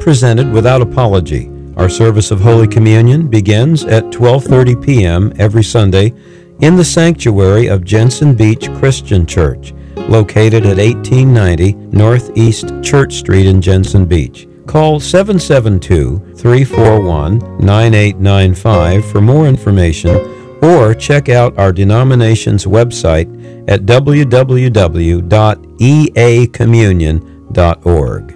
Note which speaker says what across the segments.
Speaker 1: presented without apology. Our service of Holy Communion begins at 12:30 p.m. every Sunday in the sanctuary of Jensen Beach Christian Church, located at 1890 Northeast Church Street in Jensen Beach. Call 772-341-9895 for more information, or check out our denomination's website at www.eacommunion.org.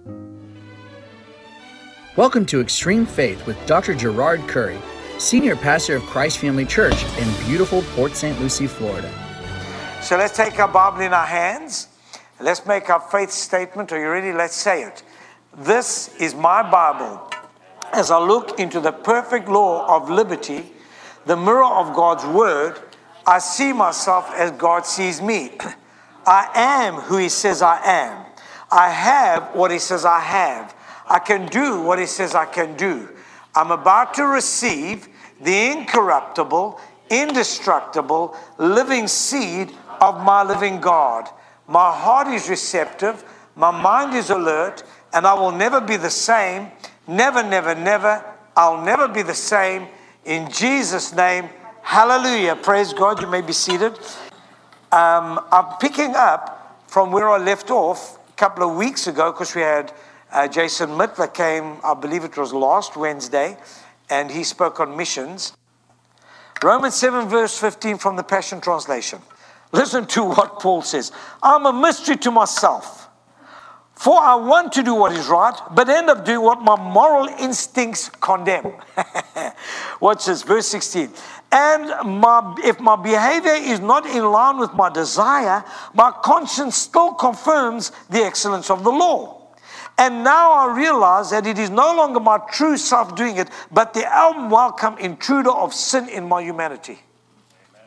Speaker 2: Welcome to Extreme Faith with Dr. Gerard Curry, Senior Pastor of Christ Family Church in beautiful Port St. Lucie, Florida.
Speaker 3: So let's take our Bible in our hands. Let's make our faith statement. Are you ready? Let's say it. This is my Bible. As I look into the perfect law of liberty, the mirror of God's Word, I see myself as God sees me. I am who He says I am. I have what He says I have. I can do what He says I can do. I'm about to receive the incorruptible, indestructible, living seed of my living God. My heart is receptive, my mind is alert, and I will never be the same. Never, never, never. I'll never be the same. In Jesus' name, hallelujah. Praise God. You may be seated. I'm picking up from where I left off a couple of weeks ago, because we had Jason Mittler came, I believe it was last Wednesday, and he spoke on missions. Romans 7 verse 15 from the Passion Translation. Listen to what Paul says. I'm a mystery to myself, for I want to do what is right, but end up doing what my moral instincts condemn. Watch this, verse 16. And if my behavior is not in line with my desire, my conscience still confirms the excellence of the law. And now I realize that it is no longer my true self doing it, but the unwelcome intruder of sin in my humanity. Amen.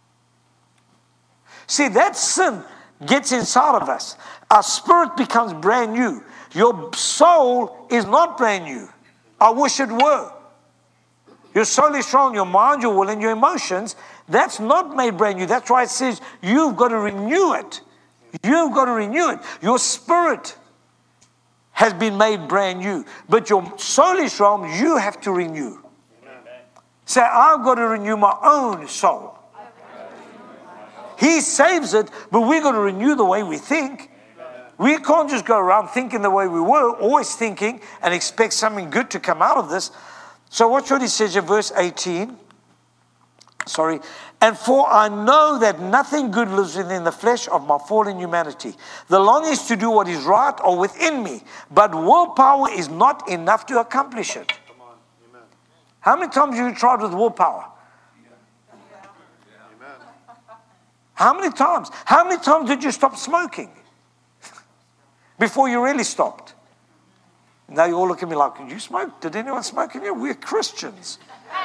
Speaker 3: See, that sin gets inside of us. Our spirit becomes brand new. Your soul is not brand new. I wish it were. Your soul is strong, your mind, your will, and your emotions. That's not made brand new. That's why it says you've got to renew it. You've got to renew it. Your spirit has been made brand new. But your soul is strong, you have to renew. Amen. Say, I've got to renew my own soul. He saves it, but we've got to renew the way we think. We can't just go around thinking the way we were, always thinking, and expect something good to come out of this. So watch what he says in verse 18. And for I know that nothing good lives within the flesh of my fallen humanity. The longings to do what is right are within me, but willpower is not enough to accomplish it. Come on. Amen. How many times have you tried with willpower? Amen. How many times? How many times did you stop smoking before you really stopped? Now you all look at me like, you smoke? Did anyone smoke in here? We're Christians.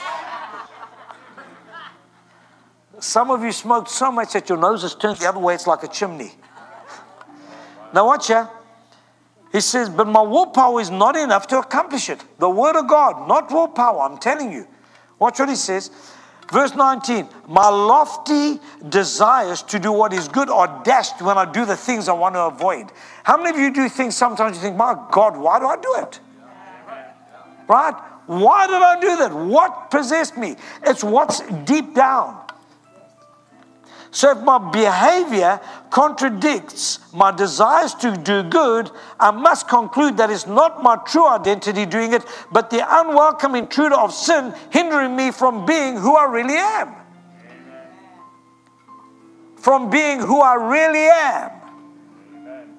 Speaker 3: Some of you smoked so much that your nose is turned the other way, it's like a chimney. Now watch here. He says, but my willpower is not enough to accomplish it. The word of God, not willpower, I'm telling you. Watch what he says. Verse 19, my lofty desires to do what is good are dashed when I do the things I want to avoid. How many of you do things sometimes you think, my God, why do I do it? Right? Why did I do that? What possessed me? It's what's deep down. So if my behavior contradicts my desires to do good, I must conclude that it's not my true identity doing it, but the unwelcome intruder of sin hindering me from being who I really am. Amen. From being who I really am. Amen.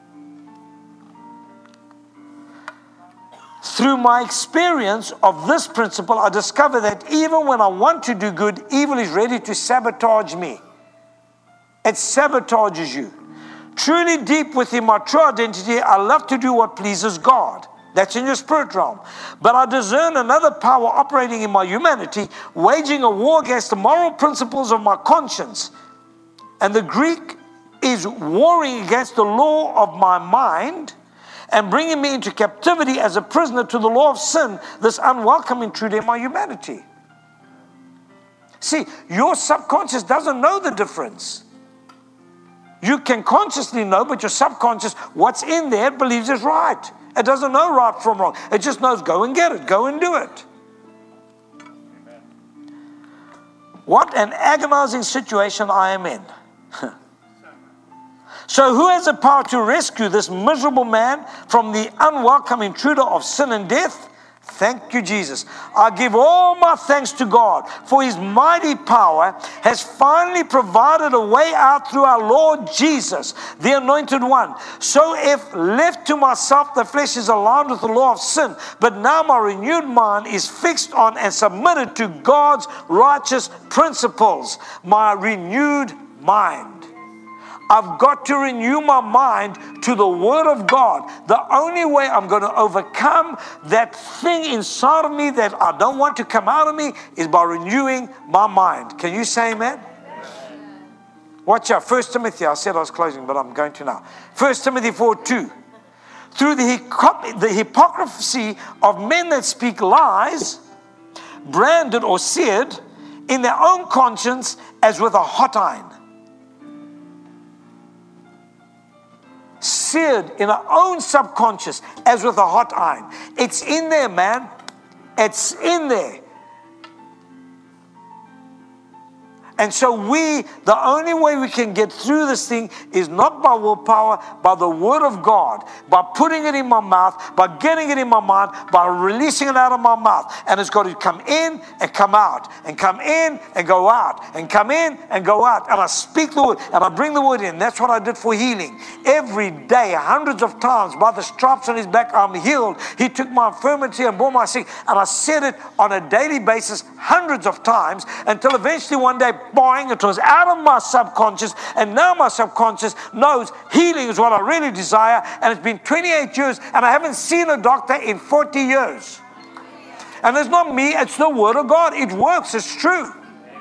Speaker 3: Through my experience of this principle, I discover that even when I want to do good, evil is ready to sabotage me. It sabotages you. Truly deep within my true identity, I love to do what pleases God. That's in your spirit realm. But I discern another power operating in my humanity, waging a war against the moral principles of my conscience. And the Greek is warring against the law of my mind and bringing me into captivity as a prisoner to the law of sin, this unwelcome intruder in my humanity. See, your subconscious doesn't know the difference. You can consciously know, but your subconscious, what's in there, believes is right. It doesn't know right from wrong. It just knows go and get it. Go and do it. What an agonizing situation I am in. So who has the power to rescue this miserable man from the unwelcome intruder of sin and death? Thank you, Jesus. I give all my thanks to God for His mighty power has finally provided a way out through our Lord Jesus, the Anointed One. So if left to myself, the flesh is aligned with the law of sin, but now my renewed mind is fixed on and submitted to God's righteous principles. My renewed mind. I've got to renew my mind to the Word of God. The only way I'm going to overcome that thing inside of me that I don't want to come out of me is by renewing my mind. Can you say amen? Watch out. 1 Timothy, I said I was closing, but I'm going to now. 1 Timothy 4:2. Through the hypocrisy of men that speak lies, branded or seared in their own conscience as with a hot iron. Seared in our own subconscious as with a hot iron. It's in there, man. It's in there. And so the only way we can get through this thing is not by willpower, by the Word of God, by putting it in my mouth, by getting it in my mind, by releasing it out of my mouth. And it's got to come in and come out, and come in and go out, and come in and go out. And I speak the Word, and I bring the Word in. That's what I did for healing. Every day, hundreds of times, by the stripes on His back, I'm healed. He took my infirmity and bore my sick. And I said it on a daily basis, hundreds of times, until eventually one day, boing, it was out of my subconscious, and now my subconscious knows healing is what I really desire. And it's been 28 years, and I haven't seen a doctor in 40 years. And it's not me, it's the Word of God. It works, it's true.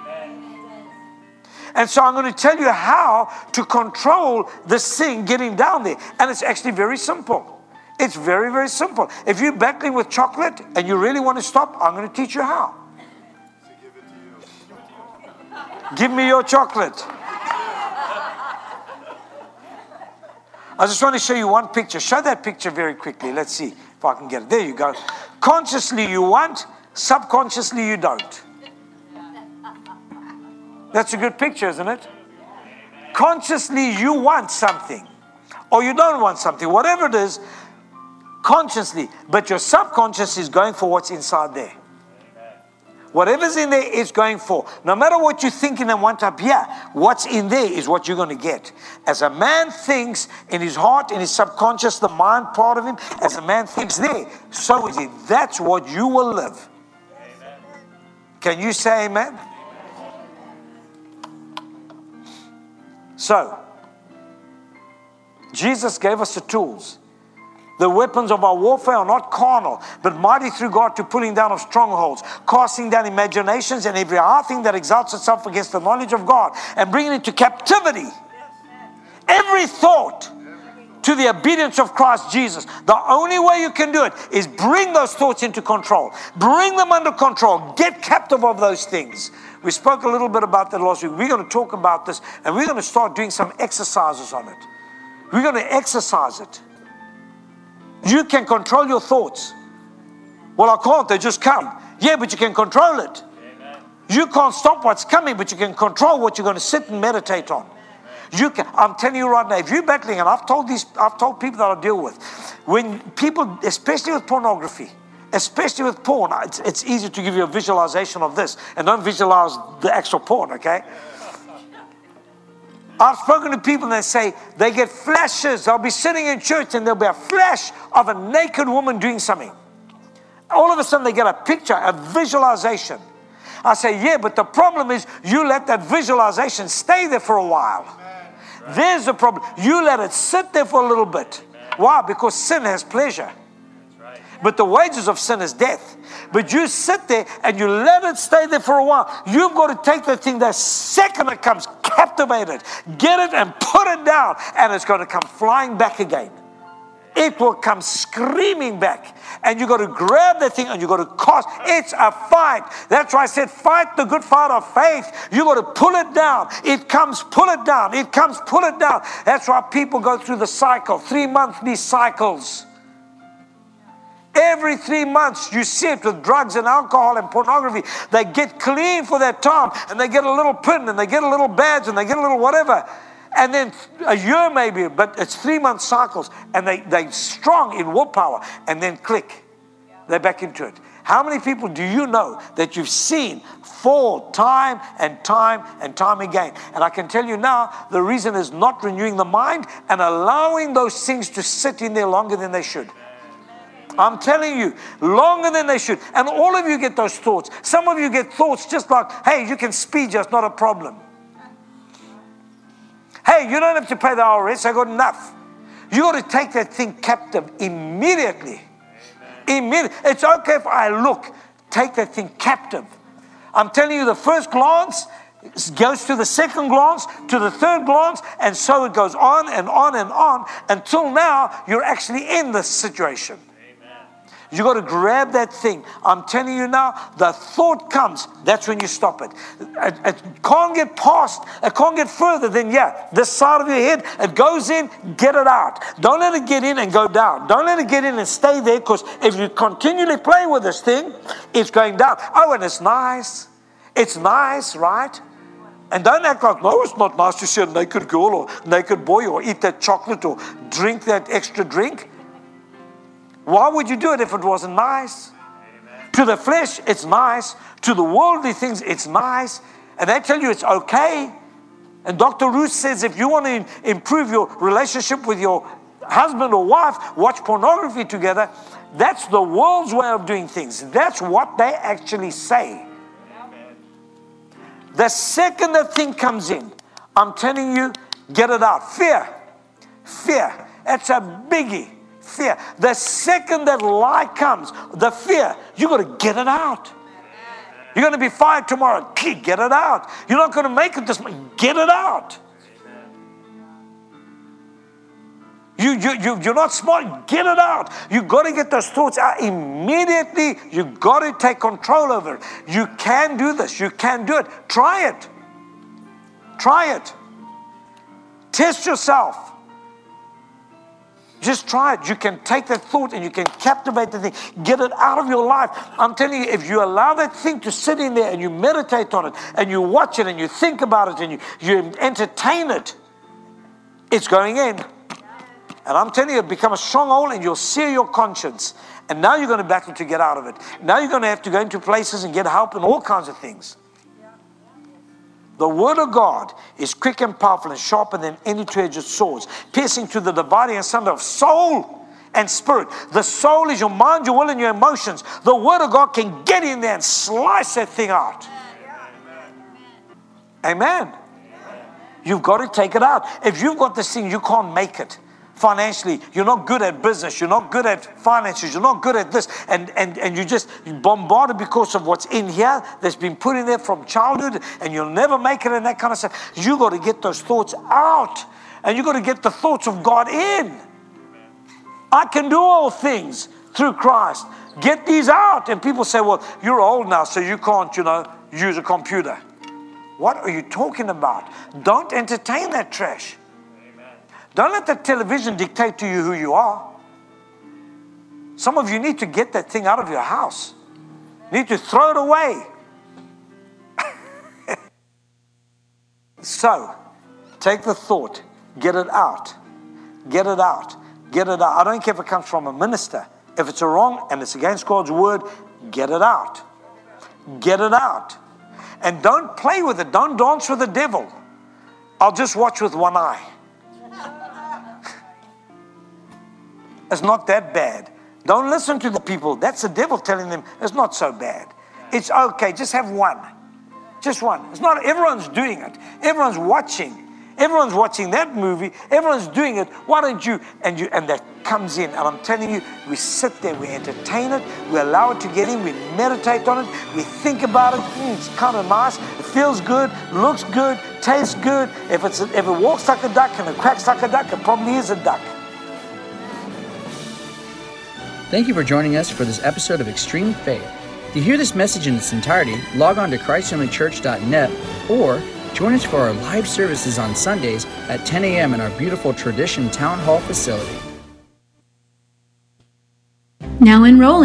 Speaker 3: And so I'm going to tell you how to control this thing getting down there. And it's actually very simple. It's very, very simple. If you're battling with chocolate and you really want to stop, I'm going to teach you how. Give me your chocolate. I just want to show you one picture. Show that picture very quickly. Let's see if I can get it. There you go. Consciously you want, subconsciously you don't. That's a good picture, isn't it? Consciously you want something, or you don't want something, whatever it is, consciously. But your subconscious is going for what's inside there. Whatever's in there is going for. No matter what you're thinking and want up here, what's in there is what you're going to get. As a man thinks in his heart, in his subconscious, the mind part of him, as a man thinks there, so is it. That's what you will live. Amen. Can you say amen? So, Jesus gave us the tools. The weapons of our warfare are not carnal, but mighty through God to pulling down of strongholds, casting down imaginations and every high thing that exalts itself against the knowledge of God, and bringing into captivity every thought to the obedience of Christ Jesus. The only way you can do it is bring those thoughts into control. Bring them under control. Get captive of those things. We spoke a little bit about that last week. We're going to talk about this, and we're going to start doing some exercises on it. We're going to exercise it. You can control your thoughts. Well, I can't. They just come. Yeah, but you can control it. Amen. You can't stop what's coming, but you can control what you're going to sit and meditate on. You can. I'm telling you right now, if you're battling, and I've told people that I deal with, when people, especially with pornography, especially with porn, it's easy to give you a visualization of this, and don't visualize the actual porn, okay? I've spoken to people and they say they get flashes. They'll be sitting in church and there'll be a flash of a naked woman doing something. All of a sudden they get a picture, a visualization. I say, yeah, but the problem is you let that visualization stay there for a while. Right. There's the problem. You let it sit there for a little bit. Why? Because sin has pleasure. Right. But the wages of sin is death. But you sit there and you let it stay there for a while. You've got to take the thing the second it comes, captivate it, get it and put it down, and it's going to come flying back again. It will come screaming back, and you've got to grab that thing and you've got to cast. It's a fight. That's why I said fight the good fight of faith. You've got to pull it down. It comes, pull it down. It comes, pull it down. That's why people go through the cycle, 3 monthly cycles. Every 3 months, you see it with drugs and alcohol and pornography. They get clean for that time, and they get a little pin, and they get a little badge, and they get a little whatever. And then a year maybe, but it's 3 month cycles, and they're strong in willpower, and then click. They're back into it. How many people do you know that you've seen fall time and time and time again? And I can tell you now, the reason is not renewing the mind and allowing those things to sit in there longer than they should. I'm telling you, longer than they should. And all of you get those thoughts. Some of you get thoughts just like, hey, you can speed just, not a problem. Hey, you don't have to pay the IRS, I got enough. You got to take that thing captive immediately. It's okay if I look. Take that thing captive. I'm telling you, the first glance goes to the second glance, to the third glance, and so it goes on and on and on until now you're actually in this situation. You got to grab that thing. I'm telling you now, the thought comes, that's when you stop it. It can't get past, it can't get further than, this side of your head. It goes in, get it out. Don't let it get in and go down. Don't let it get in and stay there, because if you continually play with this thing, it's going down. Oh, and it's nice. It's nice, right? And don't act like, no, it's not nice to see a naked girl or naked boy or eat that chocolate or drink that extra drink. Why would you do it if it wasn't nice? Amen. To the flesh, it's nice. To the worldly things, it's nice. And they tell you it's okay. And Dr. Ruth says if you want to improve your relationship with your husband or wife, watch pornography together. That's the world's way of doing things. That's what they actually say. Amen. The second that thing comes in, I'm telling you, get it out. Fear. Fear. That's a biggie. Fear. The second that lie comes, the fear, you got to get it out. You're going to be fired tomorrow. Get it out. You're not going to make it this month. Get it out. You're not smart. Get it out. You got to get those thoughts out immediately. You got to take control over it. You can do this. You can do it. Try it. Try it. Test yourself. Just try it. You can take that thought and you can captivate the thing. Get it out of your life. I'm telling you, if you allow that thing to sit in there and you meditate on it and you watch it and you think about it and you entertain it, it's going in. And I'm telling you, it'll become a stronghold and you'll sear your conscience. And now you're going to battle to get out of it. Now you're going to have to go into places and get help and all kinds of things. The word of God is quick and powerful and sharper than any two-edged swords, piercing to the dividing asunder of soul and spirit. The soul is your mind, your will, and your emotions. The word of God can get in there and slice that thing out. Amen. You've got to take it out. If you've got this thing, you can't make it. Financially, you're not good at business, you're not good at finances, you're not good at this, and you just bombarded because of what's in here that's been put in there from childhood, and you'll never make it and that kind of stuff. You got to get those thoughts out, and you got to get the thoughts of God in. I can do all things through Christ. Get these out. And people say, well, you're old now, so you can't, use a computer. What are you talking about? Don't entertain that trash. Don't let the television dictate to you who you are. Some of you need to get that thing out of your house. You need to throw it away. So, take the thought, get it out. Get it out. Get it out. I don't care if it comes from a minister. If it's wrong and it's against God's word, get it out. Get it out. And don't play with it. Don't dance with the devil. I'll just watch with one eye. It's not that bad. Don't listen to the people. That's the devil telling them it's not so bad. It's okay. Just have one. Just one. It's not, everyone's doing it. Everyone's watching. Everyone's watching that movie. Everyone's doing it. Why don't you? And that comes in. And I'm telling you, we sit there, we entertain it, we allow it to get in, we meditate on it, we think about it. It's kind of nice. It feels good, looks good, tastes good. If it walks like a duck and it quacks like a duck, it probably is a duck.
Speaker 2: Thank you for joining us for this episode of Extreme Faith. To hear this message in its entirety, log on to ChristFamilyChurch.net or join us for our live services on Sundays at 10 a.m. in our beautiful Tradition Town Hall facility.
Speaker 4: Now enrolling